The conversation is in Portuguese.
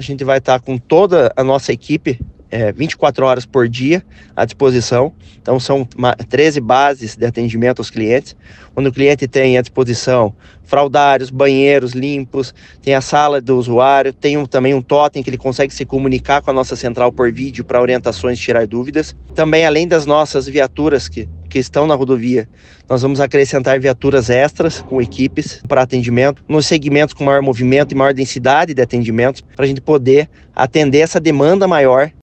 gente vai estar com toda a nossa equipe 24 horas por dia à disposição. Então são 13 bases de atendimento aos clientes, onde o cliente tem à disposição fraldários, banheiros limpos, tem a sala do usuário, tem também um totem que ele consegue se comunicar com a nossa central por vídeo para orientações e tirar dúvidas. Também, além das nossas viaturas que estão na rodovia, nós vamos acrescentar viaturas extras com equipes para atendimento nos segmentos com maior movimento e maior densidade de atendimento, para a gente poder atender essa demanda maior